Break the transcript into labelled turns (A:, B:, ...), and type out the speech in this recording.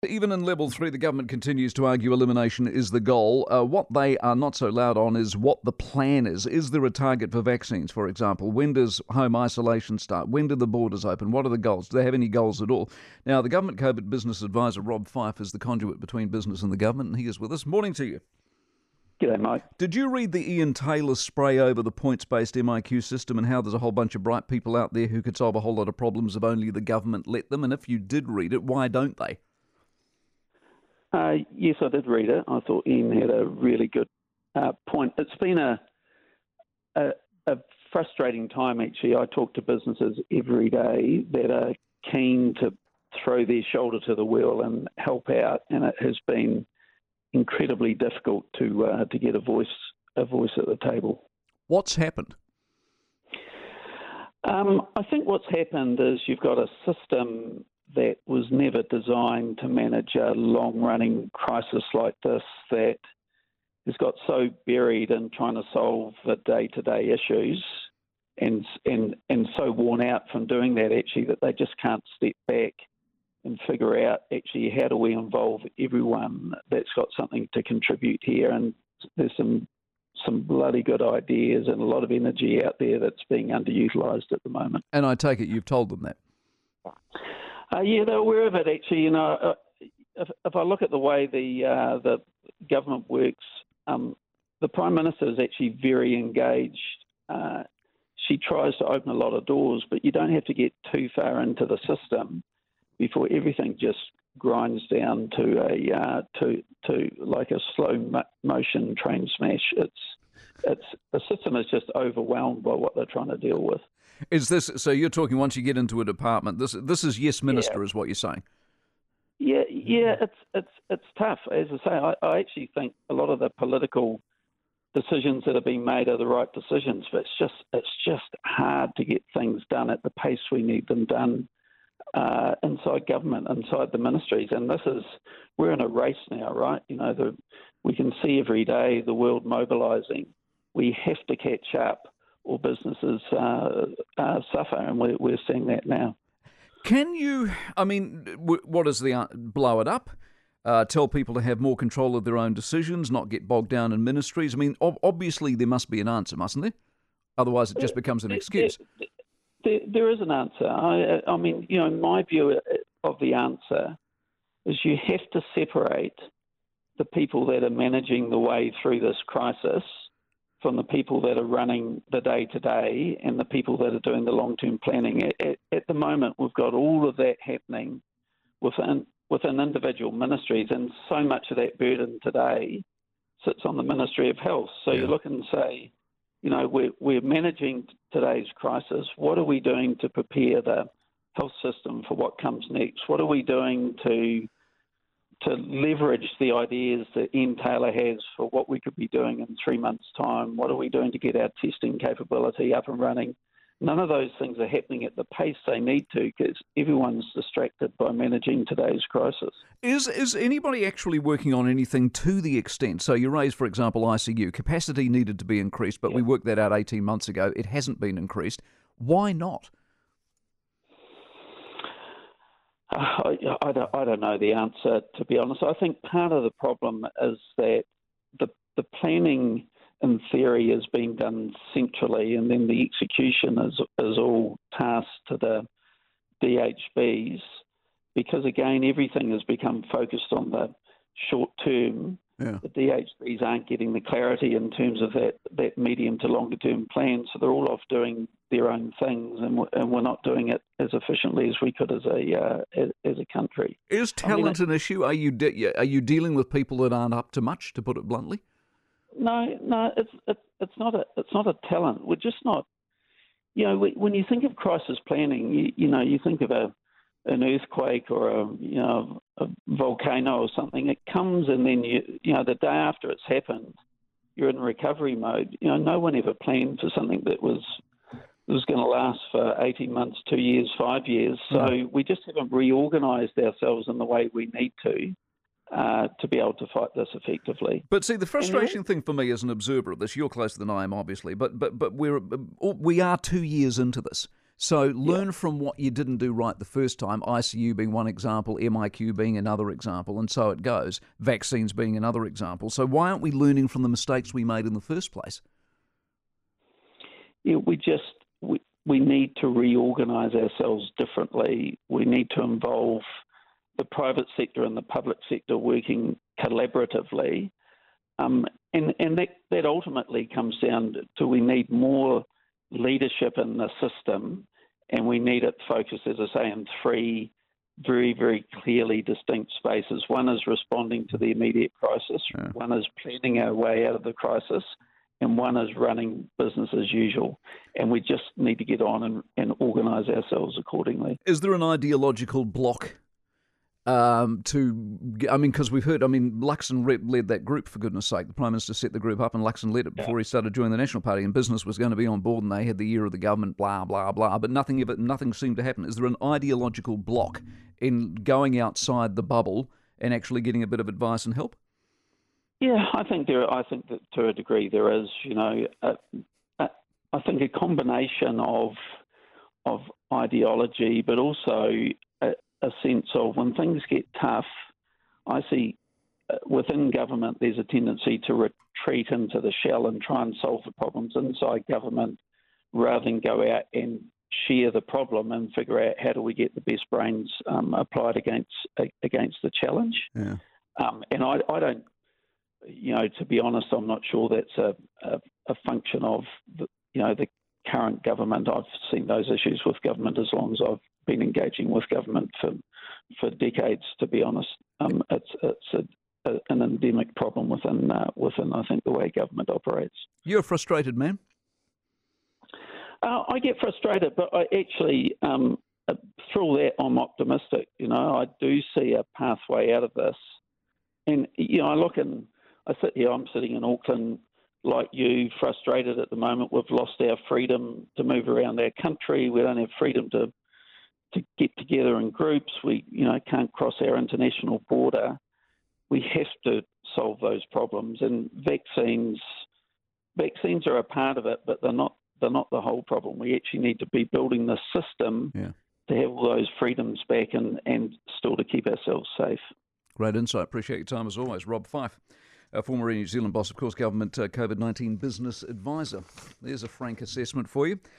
A: Even in level 3, the government continues to argue elimination is the goal. What they are not so loud on is what the plan is. Is there a target for vaccines, for example? When does home isolation start? When do the borders open? What are the goals? Do they have any goals at all? Now, the Government COVID Business Advisor, Rob Fife, is the conduit between business and the government, and he is with us. Morning to you.
B: G'day, mate.
A: Did you read the Ian Taylor spray over the points-based MIQ system and how there's a whole bunch of bright people out there who could solve a whole lot of problems if only the government let them? And if you did read it, why don't they?
B: Yes, I did read it. I thought Ian had a really good point. It's been a frustrating time, actually. I talk to businesses every day that are keen to throw their shoulder to the wheel and help out, and it has been incredibly difficult to get a voice at the table.
A: What's happened?
B: I think what's happened is you've got a system that was never designed to manage a long-running crisis like this, that has got so buried in trying to solve the day-to-day issues and so worn out from doing that, actually, that they just can't step back and figure out, actually, how do we involve everyone that's got something to contribute here. And there's some bloody good ideas and a lot of energy out there that's being underutilised at the moment.
A: And I take it you've told them that?
B: Yeah, they're aware of it, actually. If I look at the way the government works, the Prime Minister is actually very engaged. She tries to open a lot of doors, but you don't have to get too far into the system before everything just grinds down to like a slow motion train smash. It's the system is just overwhelmed by what they're trying to deal with.
A: Is this so? You're talking once you get into a department. This is yes, minister, is what you're saying.
B: Yeah, it's tough. As I say, I actually think a lot of the political decisions that are being made are the right decisions, but it's just hard to get things done at the pace we need them done inside government, inside the ministries. And we're in a race now, right? We can see every day the world mobilising. We have to catch up, or businesses suffer, and we're seeing that now.
A: Can you, what is the blow it up? Tell people to have more control of their own decisions, not get bogged down in ministries? I mean, obviously there must be an answer, mustn't there? Otherwise it just becomes an excuse.
B: There is an answer. My view of the answer is you have to separate the people that are managing the way through this crisis from the people that are running the day-to-day and the people that are doing the long-term planning. At the moment, we've got all of that happening within individual ministries, and so much of that burden today sits on the Ministry of Health. So you look and say, we're managing today's crisis. What are we doing to prepare the health system for what comes next? What are we doing to leverage the ideas that Ian Taylor has for what we could be doing in 3 months' time? What are we doing to get our testing capability up and running? None of those things are happening at the pace they need to because everyone's distracted by managing today's crisis.
A: Is anybody actually working on anything to the extent? So you raised, for example, ICU. Capacity needed to be increased, but we worked that out 18 months ago. It hasn't been increased. Why not? I don't know the answer, to be honest. I think part of the problem is that the planning, in theory, is being done centrally, and then the execution is all tasked to the DHBs, because, again, everything has become focused on the short term. Yeah. The DHBs aren't getting the clarity in terms of that medium to longer term plan, so they're all off doing their own things, and we're not doing it as efficiently as we could as a country. Is talent an issue? Are you dealing with people that aren't up to much, to put it bluntly?
B: No, it's not a talent. We're just not. When you think of crisis planning, you think of an earthquake or a volcano or something. It comes and then the day after it's happened, you're in recovery mode. No one ever planned for something that was going to last for 18 months, 2 years, 5 years. So we just haven't reorganised ourselves in the way we need to be able to fight this effectively.
A: But see, the frustration thing for me as an observer of this, you're closer than I am, obviously, but we are 2 years into this.
C: So learn from what you didn't do right the first time, ICU being one example, MIQ being another example, and so it goes, vaccines being another example. So why aren't we learning from the mistakes we made in the first place?
A: Yeah, we need to reorganise ourselves differently. We need to involve the private sector and the public sector working collaboratively. And that ultimately comes down to we need more leadership in the system, and we need it focused, as I say, in three very, very clearly distinct spaces. One is responding to the immediate crisis, one is planning our way out of the crisis, and one is running business as usual. And we just need to get on and organise ourselves accordingly.
C: Is there an ideological block because we've heard, Luxon led that group, for goodness sake. The Prime Minister set the group up and Luxon led it before he started joining the National Party, and business was going to be on board and they had the year of the government, blah, blah, blah, but nothing seemed to happen. Is there an ideological block in going outside the bubble and actually getting a bit of advice and help?
A: Yeah, I think that to a degree there is, I think a combination of ideology, but also a sense of when things get tough, I see within government there's a tendency to retreat into the shell and try and solve the problems inside government rather than go out and share the problem and figure out how do we get the best brains applied against the challenge.
C: Yeah.
A: And I don't, to be honest, I'm not sure that's a function of the current government. I've seen those issues with government as long as I've been engaging with government for decades, to be honest. It's an endemic problem within I think the way government operates.
C: You're a frustrated man?
A: I get frustrated, but I actually, through all that, I'm optimistic. I do see a pathway out of this. And, I sit here, I'm sitting in Auckland like you, frustrated at the moment. We've lost our freedom to move around our country. We don't have freedom to get together in groups. We, can't cross our international border. We have to solve those problems. And vaccines are a part of it, but they're not the whole problem. We actually need to be building the system to have all those freedoms back and still to keep ourselves safe.
C: Great insight. Appreciate your time as always. Rob Fyfe, former New Zealand boss, of course, government COVID-19 business advisor. There's a frank assessment for you.